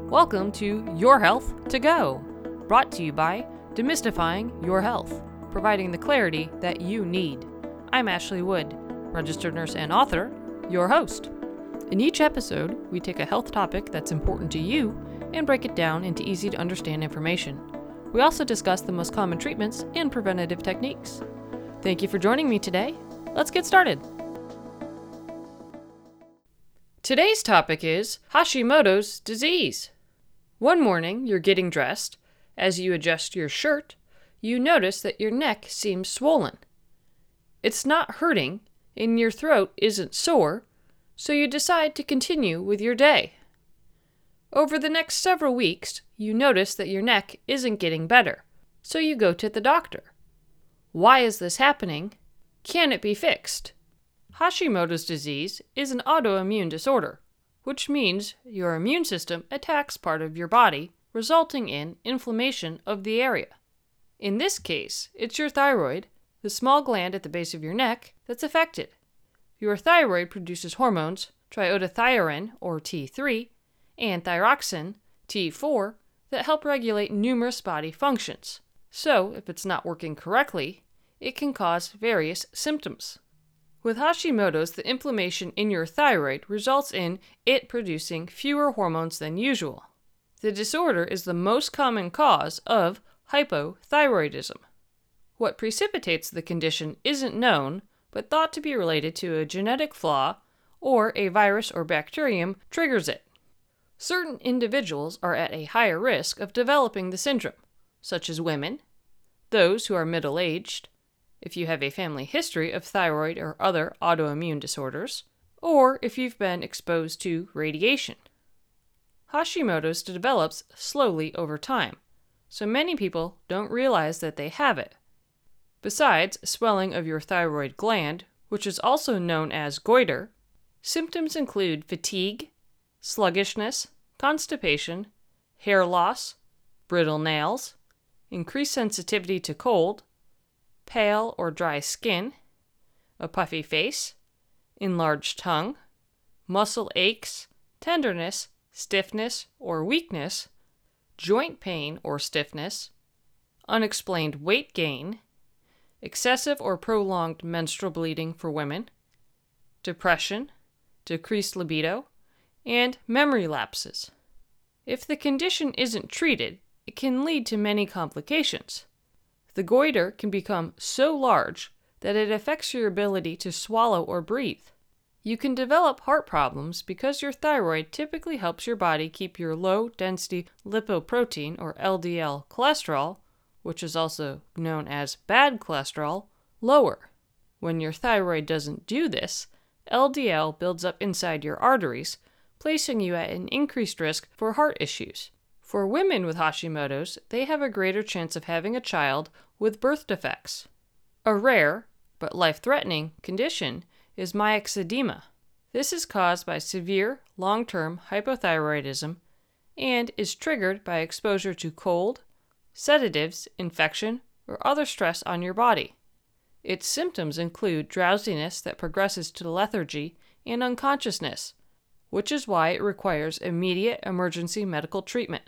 Welcome to Your Health to Go, brought to you by Demystifying Your Health, providing the clarity that you need. I'm Ashley Wood, registered nurse and author, your host. In each episode, we take a health topic that's important to you and break it down into easy to understand information. We also discuss the most common treatments and preventative techniques. Thank you for joining me today. Let's get started. Today's topic is Hashimoto's disease. One morning, you're getting dressed. As you adjust your shirt, you notice that your neck seems swollen. It's not hurting, and your throat isn't sore, so you decide to continue with your day. Over the next several weeks, you notice that your neck isn't getting better, so you go to the doctor. Why is this happening? Can it be fixed? Hashimoto's disease is an autoimmune disorder, which means your immune system attacks part of your body, resulting in inflammation of the area. In this case, it's your thyroid, the small gland at the base of your neck, that's affected. Your thyroid produces hormones, triiodothyronine, or T3, and thyroxine, T4, that help regulate numerous body functions. So, if it's not working correctly, it can cause various symptoms. With Hashimoto's, the inflammation in your thyroid results in it producing fewer hormones than usual. The disorder is the most common cause of hypothyroidism. What precipitates the condition isn't known, but thought to be related to a genetic flaw or a virus or bacterium triggers it. Certain individuals are at a higher risk of developing the syndrome, such as women, those who are middle-aged, if you have a family history of thyroid or other autoimmune disorders, or if you've been exposed to radiation. Hashimoto's develops slowly over time, so many people don't realize that they have it. Besides swelling of your thyroid gland, which is also known as goiter, symptoms include fatigue, sluggishness, constipation, hair loss, brittle nails, increased sensitivity to cold, pale or dry skin, a puffy face, enlarged tongue, muscle aches, tenderness, stiffness or weakness, joint pain or stiffness, unexplained weight gain, excessive or prolonged menstrual bleeding for women, depression, decreased libido, and memory lapses. If the condition isn't treated, it can lead to many complications. The goiter can become so large that it affects your ability to swallow or breathe. You can develop heart problems because your thyroid typically helps your body keep your low-density lipoprotein or LDL cholesterol, which is also known as bad cholesterol, lower. When your thyroid doesn't do this, LDL builds up inside your arteries, placing you at an increased risk for heart issues. For women with Hashimoto's, they have a greater chance of having a child with birth defects. A rare, but life-threatening, condition is myxedema. This is caused by severe, long-term hypothyroidism and is triggered by exposure to cold, sedatives, infection, or other stress on your body. Its symptoms include drowsiness that progresses to lethargy and unconsciousness, which is why it requires immediate emergency medical treatment.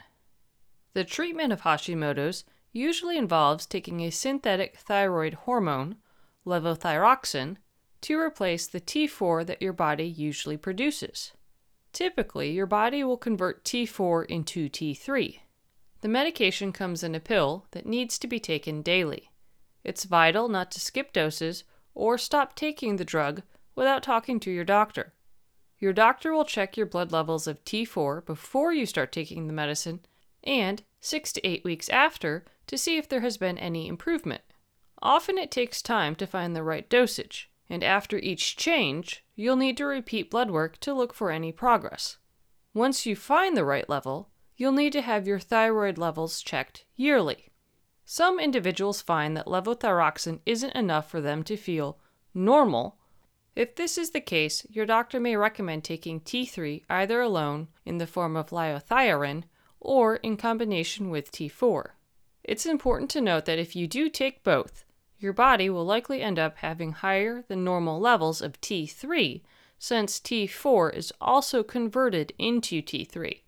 The treatment of Hashimoto's usually involves taking a synthetic thyroid hormone, levothyroxine, to replace the T4 that your body usually produces. Typically, your body will convert T4 into T3. The medication comes in a pill that needs to be taken daily. It's vital not to skip doses or stop taking the drug without talking to your doctor. Your doctor will check your blood levels of T4 before you start taking the medicine and 6 to 8 weeks after to see if there has been any improvement. Often it takes time to find the right dosage, and after each change, you'll need to repeat blood work to look for any progress. Once you find the right level, you'll need to have your thyroid levels checked yearly. Some individuals find that levothyroxine isn't enough for them to feel normal. If this is the case, your doctor may recommend taking T3 either alone in the form of liothyronine or in combination with T4. It's important to note that if you do take both, your body will likely end up having higher than normal levels of T3, since T4 is also converted into T3.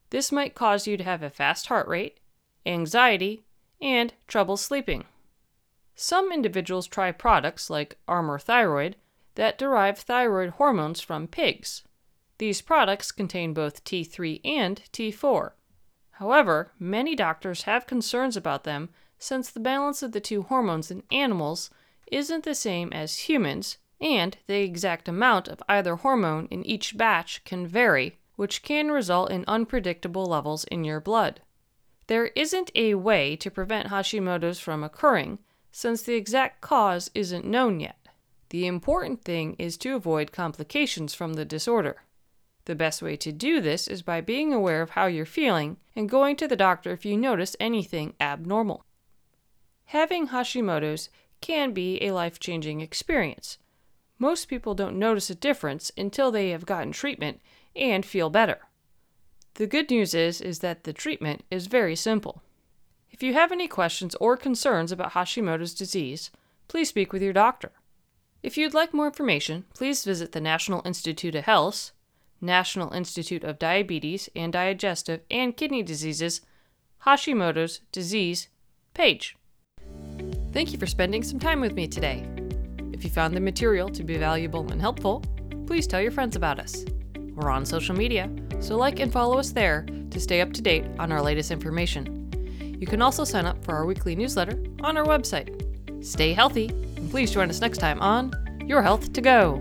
This might cause you to have a fast heart rate, anxiety, and trouble sleeping. Some individuals try products like Armour Thyroid that derive thyroid hormones from pigs. These products contain both T3 and T4. However, many doctors have concerns about them since the balance of the two hormones in animals isn't the same as humans, and the exact amount of either hormone in each batch can vary, which can result in unpredictable levels in your blood. There isn't a way to prevent Hashimoto's from occurring, since the exact cause isn't known yet. The important thing is to avoid complications from the disorder. The best way to do this is by being aware of how you're feeling and going to the doctor if you notice anything abnormal. Having Hashimoto's can be a life-changing experience. Most people don't notice a difference until they have gotten treatment and feel better. The good news is that the treatment is very simple. If you have any questions or concerns about Hashimoto's disease, please speak with your doctor. If you'd like more information, please visit the National Institute of Health, National Institute of Diabetes and Digestive and Kidney Diseases, Hashimoto's disease page. Thank you for spending some time with me today. If you found the material to be valuable and helpful, please tell your friends about us. We're on social media, so like and follow us there to stay up to date on our latest information. You can also sign up for our weekly newsletter on our website. Stay healthy, and please join us next time on Your Health to Go.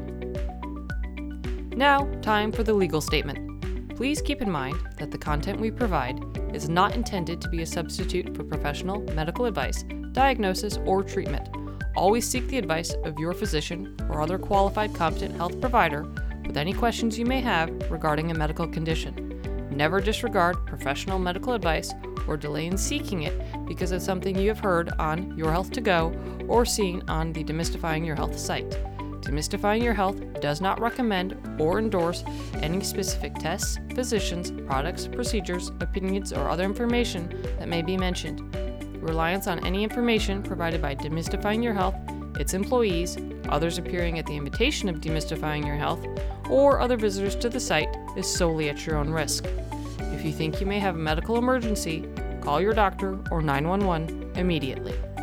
Now, time for the legal statement. Please keep in mind that the content we provide is not intended to be a substitute for professional medical advice, diagnosis, or treatment. Always seek the advice of your physician or other qualified competent health provider with any questions you may have regarding a medical condition. Never disregard professional medical advice or delay in seeking it because of something you have heard on Your Health to Go or seen on the Demystifying Your Health site. Demystifying Your Health does not recommend or endorse any specific tests, physicians, products, procedures, opinions, or other information that may be mentioned. Reliance on any information provided by Demystifying Your Health, its employees, others appearing at the invitation of Demystifying Your Health, or other visitors to the site is solely at your own risk. If you think you may have a medical emergency, call your doctor or 911 immediately.